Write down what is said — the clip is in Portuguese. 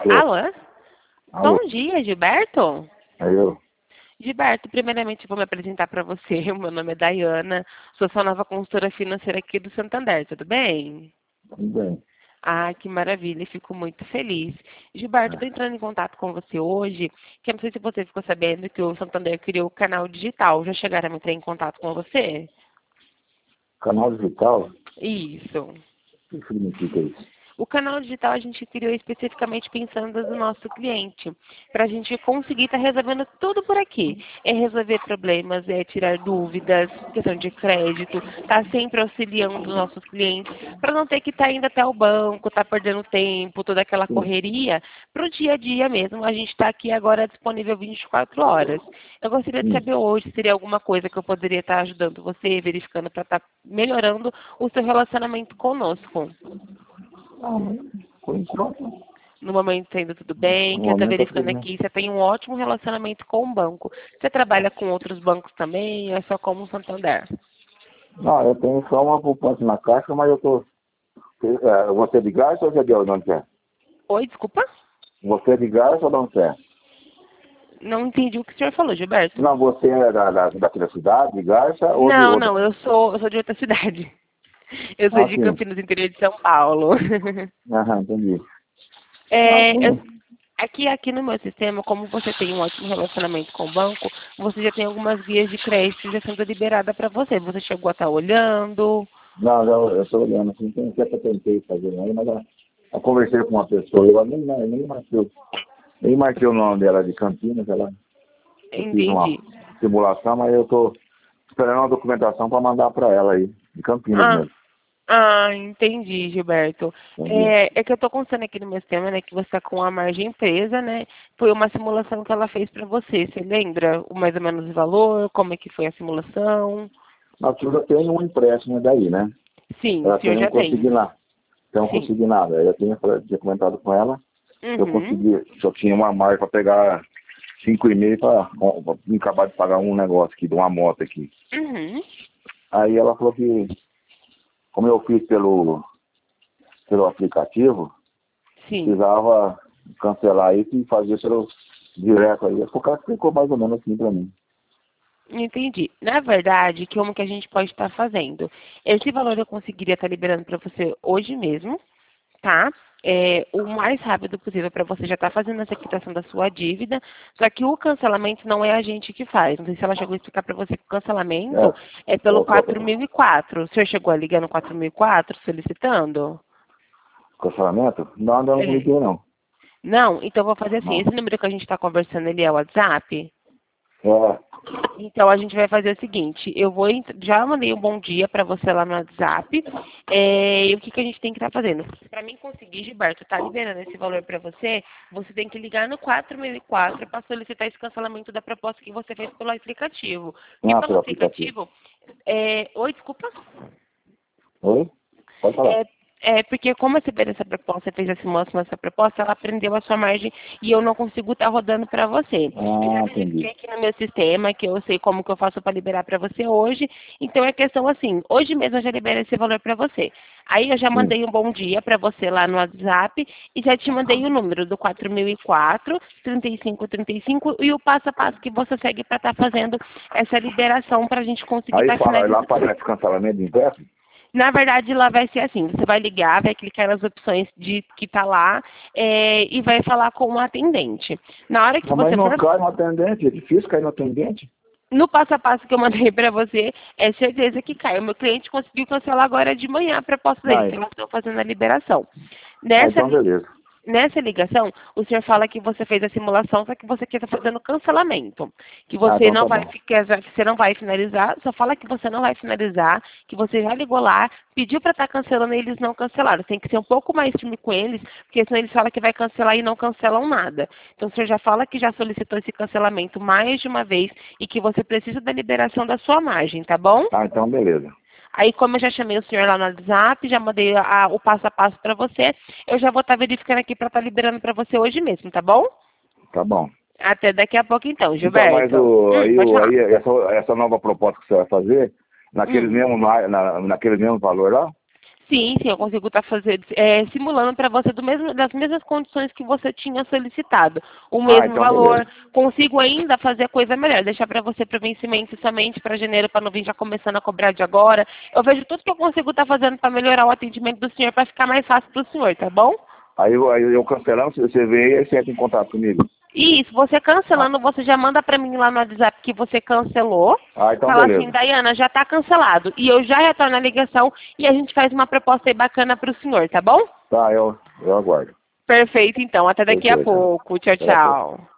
Alô? Alô? Alô? Bom dia, Gilberto. É eu? Gilberto, primeiramente eu vou me apresentar para você. O meu nome é Dayana, sou sua nova consultora financeira aqui do Santander, tudo bem? Tudo bem. Ah, que maravilha, fico muito feliz. Gilberto, estou entrando em contato com você hoje, que eu não sei se você ficou sabendo que o Santander criou o canal digital. Já chegaram a entrar em contato com você? Canal digital? Isso. O que significa isso? O canal digital a gente criou especificamente pensando no nosso cliente, para a gente conseguir estar resolvendo tudo por aqui. É resolver problemas, é tirar dúvidas, questão de crédito, tá sempre auxiliando os nossos clientes, para não ter que estar indo até o banco, estar perdendo tempo, toda aquela Sim. correria, para o dia a dia mesmo. A gente está aqui agora disponível 24 horas. Eu gostaria de Sim. saber hoje se teria alguma coisa que eu poderia estar ajudando você, verificando para estar melhorando o seu relacionamento conosco. Ah, por enquanto, No momento está indo tudo no bem, que eu estou momento tá tudo verificando bem. aqui, você tem um ótimo relacionamento com o banco. Você trabalha com outros bancos também ou é só como o Santander? Não, eu tenho só uma poupança na caixa, mas eu tô... você é de Garça ou você é de onde é? Oi, desculpa? Você é de Garça ou de onde é? Não entendi o que o senhor falou, Gilberto. Não, você é daqui da cidade, de Garça ou de Não, outra? não, eu sou de outra cidade. Eu sou Ah, de sim. Campinas, interior de São Paulo. Aham, entendi. Ah, É, sim. aqui no meu sistema, como você tem um ótimo relacionamento com o banco, você já tem algumas vias de crédito já sendo liberada para você. Você chegou a estar olhando? Não, eu estou olhando, assim, tem até que eu tentei fazer aí, mas eu conversei com uma pessoa, eu nem marquei o nome dela de Campinas, eu fiz uma Entendi. simulação, mas eu estou esperando uma documentação para mandar para ela aí, de Campinas Ah, mesmo. entendi, Gilberto. Entendi. É que eu estou constando aqui no meu sistema, né, que você está com a margem presa, né? Foi uma simulação que ela fez para você. Você lembra mais ou menos o valor? Como é que foi a simulação? A Silvia tem um empréstimo daí, né? Sim, o Ela senhor tem um já tem. consignado. Tem um Sim. consignado. Aí eu tinha comentado com ela, eu Uhum. consegui, só tinha uma margem para pegar 5,5 para acabar de pagar um negócio aqui, de uma moto aqui. Uhum. Aí ela falou que, como eu fiz pelo aplicativo, Sim. precisava cancelar isso e fazer pelo direto aí. O cara explicou mais ou menos assim para mim. Entendi. Na verdade, como que a gente pode estar fazendo? Esse valor eu conseguiria estar liberando para você hoje mesmo, tá? O mais rápido possível para você já estar fazendo essa quitação da sua dívida. Só que o cancelamento não é a gente que faz. Não sei se ela chegou a explicar para você que o cancelamento É, é pelo 4004. O senhor chegou a ligar no 4004 solicitando? cancelamento? Não, não É. liguei não. Não? Então eu vou fazer assim. Não. Esse número que a gente está conversando, ele é o WhatsApp? É, Então a gente vai fazer o seguinte, já mandei um bom dia para você lá no WhatsApp, e o que a gente tem que estar fazendo? Para mim conseguir, Gilberto, tá liberando esse valor para você, você tem que ligar no 4004 para solicitar esse cancelamento da proposta que você fez pelo aplicativo. Porque pelo pelo aplicativo. aplicativo, oi, desculpa. Oi? Pode falar. É, porque como você fez essa proposta, você fez a simulação dessa proposta, ela prendeu a sua margem e eu não consigo estar rodando para você. Eu já Ah, verifiquei entendi. aqui no meu sistema, que eu sei como que eu faço para liberar para você hoje. Então é questão assim, hoje mesmo eu já libero esse valor para você. Aí eu já Sim. mandei um bom dia para você lá no WhatsApp e já te mandei o número do 4004 3535 e o passo a passo que você segue para estar fazendo essa liberação para a gente conseguir Aí estar fala, lá finalizando. aparece cancelamento de empréstimo? Na verdade, lá vai ser assim, você vai ligar, vai clicar nas opções de que está lá e vai falar com o atendente. Na hora que Não, mas você não for, cai no atendente, é difícil cair no atendente. no passo a passo que eu mandei para você, é certeza que cai. O meu cliente conseguiu cancelar agora de manhã a proposta dele, que Aí. elas estão fazendo a liberação. Ah, Nessa, então beleza. Nessa ligação, o senhor fala que você fez a simulação, só que você quer estar fazendo cancelamento. Que Ah, você então não tá vai bom. que você não vai finalizar, só fala que você não vai finalizar, que você já ligou lá, pediu para estar cancelando e eles não cancelaram. Tem que ser um pouco mais firme com eles, porque senão eles falam que vai cancelar e não cancelam nada. Então o senhor já fala que já solicitou esse cancelamento mais de uma vez e que você precisa da liberação da sua margem, tá bom? Ah, então beleza. Aí, como eu já chamei o senhor lá no WhatsApp, já mandei o passo a passo para você, eu já vou estar verificando aqui para estar liberando para você hoje mesmo, tá bom? Tá bom. Até daqui a pouco então, Então, mas Gilberto. Pode falar. aí essa nova proposta que você vai fazer, naquele Hum. naquele mesmo valor lá? Sim, sim, eu consigo estar simulando para você das mesmas condições que você tinha solicitado. O mesmo Então valor. beleza. Consigo ainda fazer coisa melhor, deixar para você para vencimento somente para janeiro, para não vir já começando a cobrar de agora. Eu vejo tudo que eu consigo estar fazendo para melhorar o atendimento do senhor, para ficar mais fácil para o senhor, tá bom? Aí eu cancelando, você vê e você entra em contato comigo. Isso, você Ah, cancelando, você já manda para mim lá no WhatsApp que você cancelou. então Fala assim, beleza. Dayana, já está cancelado. E eu já retorno a ligação e a gente faz uma proposta aí bacana para o senhor, tá bom? Tá, eu aguardo. Perfeito, então. Até daqui a Perfeito. pouco. Tchau, Até a pouco. tchau.